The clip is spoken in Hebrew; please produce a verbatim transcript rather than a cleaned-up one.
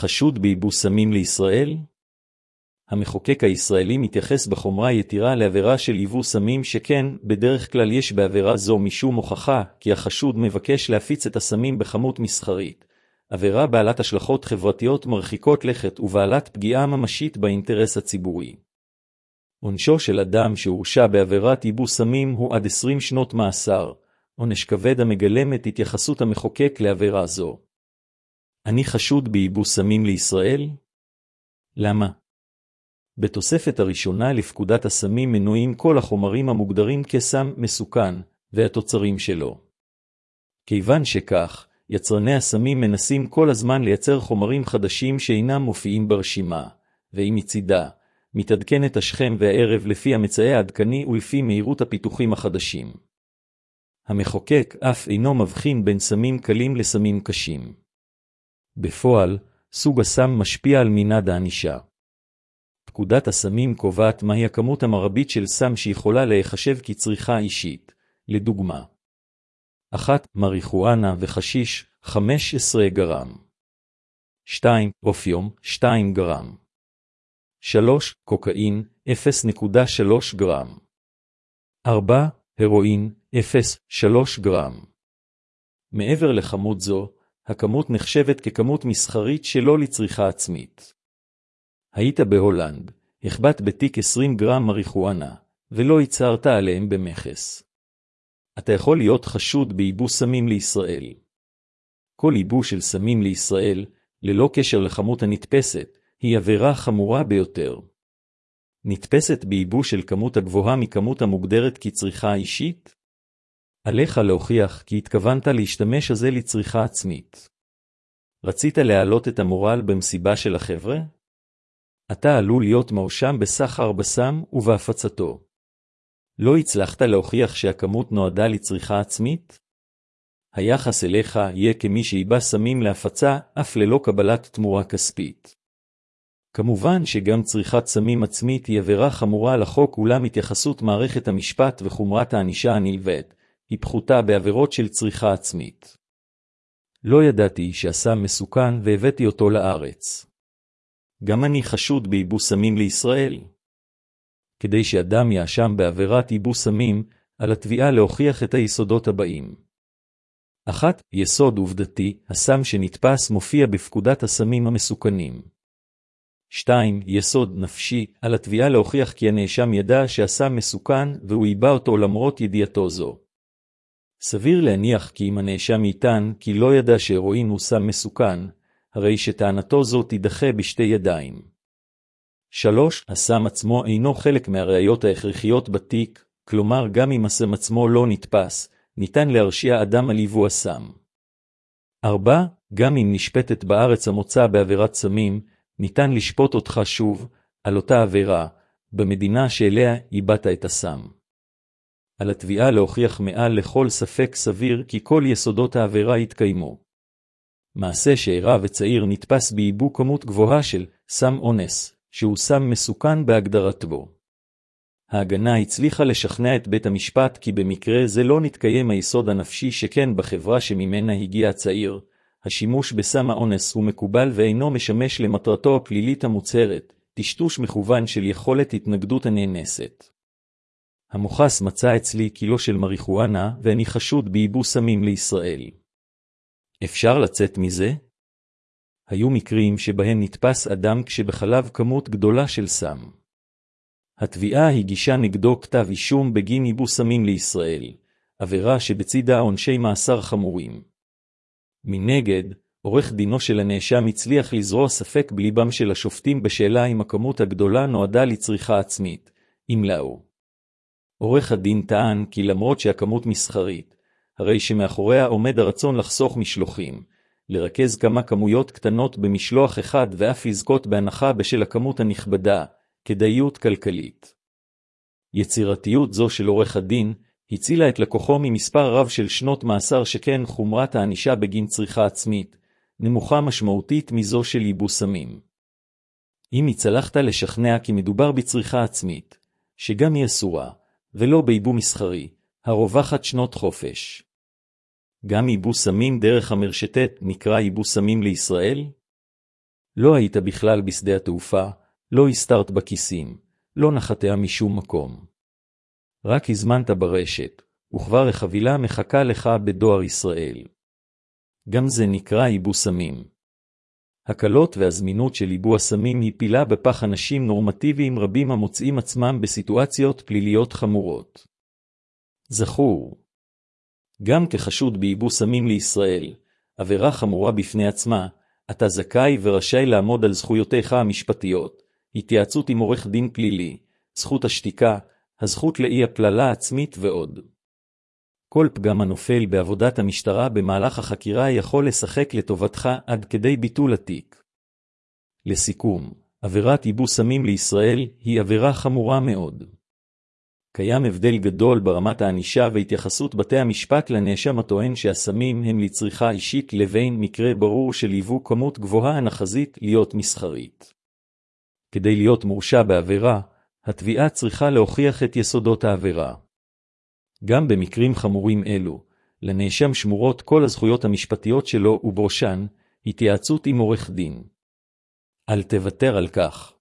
חשוד בייבוא סמים לישראל? המחוקק הישראלי מתייחס בחומרה יתירה לעבירה של ייבוא סמים שכן, בדרך כלל יש בעבירה זו משום הוכחה כי החשוד מבקש להפיץ את הסמים בכמות מסחרית. עבירה בעלת השלכות חברתיות מרחיקות לכת ובעלת פגיעה ממשית באינטרס הציבורי. עונשו של אדם שהורשע בעבירת ייבוא סמים הוא עד עשרים שנות מאסר, עונש כבד המגלם את התייחסות המחוקק לעבירה זו. אני חשוד בייבוא סמים לישראל? למה? בתוספת הראשונה לפקודת הסמים מנויים כל החומרים המוגדרים כסם מסוכן והתוצרים שלו. כיוון שכך, יצרני הסמים מנסים כל הזמן לייצר חומרים חדשים שאינם מופיעים ברשימה, והיא מצידה, מתעדכנת השכם והערב לפי המצאי העדכני ולפי מהירות הפיתוחים החדשים. המחוקק אף אינו מבחין בין סמים קלים לסמים קשים. בפועל, סוג הסם משפיע על מנעד הענישה. פקודת הסמים קובעת מהי הכמות המרבית של סם שיכולה להיחשב כצריכה אישית, לדוגמה. אחת, מריחואנה וחשיש, חמישה עשר גרם. שתיים, אופיום, שתיים גרם. שלוש, קוקאין, אפס נקודה שלוש גרם. ארבע, הרואין, אפס נקודה שלוש גרם. מעבר לכמות זו, הכמות נחשבת ככמות מסחרית שלא לצריכה עצמית. היית בהולנד, החבאת בתיק עשרים גרם מריחואנה, ולא הצהרת עליהם במכס. אתה יכול להיות חשוד בייבוא סמים לישראל. כל ייבוא של סמים לישראל, ללא קשר לכמות הנתפסת, היא עבירה חמורה ביותר. נתפסת בייבוא של כמות הגבוהה מכמות המוגדרת כצריכה אישית? עליך להוכיח כי התכוונת להשתמש הזה לצריכה עצמית. רצית להעלות את המורל במסיבה של החבר'ה? אתה עלול להיות מואשם בסחר בסם ובהפצתו. לא הצלחת להוכיח שהכמות נועדה לצריכה עצמית? היחס אליך יהיה כמי שייבא סמים להפצה אף ללא קבלת תמורה כספית. כמובן שגם צריכת סמים עצמית היא עבירה חמורה על החוק, אולם התייחסות מערכת המשפט וחומרת הענישה הנלווית היא פחותה בעבירות של צריכה עצמית. לא ידעתי שהסם מסוכן והבאתי אותו לארץ. גם אני חשוד בייבוא סמים לישראל. כדי שאדם יאשם בעבירת ייבוא סמים, על התביעה להוכיח את היסודות הבאים. אחת, יסוד עובדתי, הסם שנתפס מופיע בפקודת הסמים המסוכנים. שתיים, יסוד נפשי, על התביעה להוכיח כי הנאשם ידע שהסם מסוכן והוא ייבא אותו למרות ידיעתו זו. סביר להניח כי אם הנאשם יטען כי לא ידע שהרואין הוא סם מסוכן, הרי שטענתו זו תידחה בשתי ידיים. שלוש, הסם עצמו אינו חלק מהראיות ההכרחיות בתיק, כלומר גם אם הסם עצמו לא נתפס, ניתן להרשיע אדם על ייבוא הסם. ארבע, גם אם נשפטת בארץ המוצא בעבירת סמים, ניתן לשפוט אותך שוב, על אותה עבירה, במדינה שאליה ייבאת את הסם. על התביעה להוכיח מעל לכל ספק סביר כי כל יסודות העבירה יתקיימו. מעשה שאירע וצעיר נתפס בייבוא כמות גבוהה של סם אונס, שהוא סם מסוכן בהגדרת בו. ההגנה הצליחה לשכנע את בית המשפט כי במקרה זה לא נתקיים היסוד הנפשי שכן בחברה שממנה הגיע הצעיר, השימוש בסם האונס הוא מקובל ואינו משמש למטרתו הפלילית המוצהרת, טשטוש מכוון של יכולת התנגדות הנאנסת. המוחס מצא אצלי קילו של מריחואנה ואני חשוד בייבוא סמים לישראל. אפשר לצאת מזה? היו מקרים שבהם נתפס אדם כשבחלב כמות גדולה של סם. התביעה הגישה נגדו כתב אישום בגין ייבוא סמים לישראל, עבירה שבצידה עונשי מאסר חמורים. מנגד, עורך דינו של הנאשם הצליח לזרוע ספק בליבם של השופטים בשאלה אם הכמות הגדולה נועדה לצריכה עצמית, אם לאו. עורך הדין טען כי למרות שהכמות מסחרית, הרי שמאחוריה עומד הרצון לחסוך משלוחים, לרכז כמה כמויות קטנות במשלוח אחד ואף לזכות בהנחה בשל הכמות הנכבדה, כדאיות כלכלית. יצירתיות זו של עורך הדין הצילה את לקוחו ממספר רב של שנות מאסר שכן חומרת הענישה בגין צריכה עצמית, נמוכה משמעותית מזו של ייבוא סמים. אם הצלחת לשכנע כי מדובר בצריכה עצמית, שגם היא אסורה, ולא בייבוא מסחרי, הרווחת שנות חופש. גם ייבוא סמים דרך המרשתת נקרא ייבוא סמים לישראל? לא היית בכלל בשדה התעופה, לא הסתרת בכיסים, לא נחתיה משום מקום. רק הזמנת ברשת, וכבר החבילה מחכה לך בדואר ישראל. גם זה נקרא ייבוא סמים. הקלות והזמינות של ייבוא הסמים היא פילה בפח אנשים נורמטיביים רבים המוצאים עצמם בסיטואציות פליליות חמורות. זכור, גם כחשוד בייבוא סמים לישראל, עבירה חמורה בפני עצמה, אתה זכאי ורשאי לעמוד על זכויותיך המשפטיות, התייעצות עם עורך דין פלילי, זכות השתיקה, הזכות לאי הפללה עצמית ועוד. כל פגם הנופל בעבודת המשטרה במהלך החקירה יכול לשחק לטובתך עד כדי ביטול התיק. לסיכום, עבירת ייבוא סמים לישראל היא עבירה חמורה מאוד. קיים הבדל גדול ברמת הענישה והתייחסות בתי המשפט לנאשם הטוען שהסמים הם לצריכה אישית לבין מקרה ברור של ייבוא כמות גבוהה הנחזית להיות מסחרית. כדי להיות מורשע בעבירה, התביעה צריכה להוכיח את יסודות העבירה. גם במקרים חמורים אלו, לנאשם שמורות כל הזכויות המשפטיות שלו ובראשן, התייעצות עם עורך דין. אל תוותר על כך.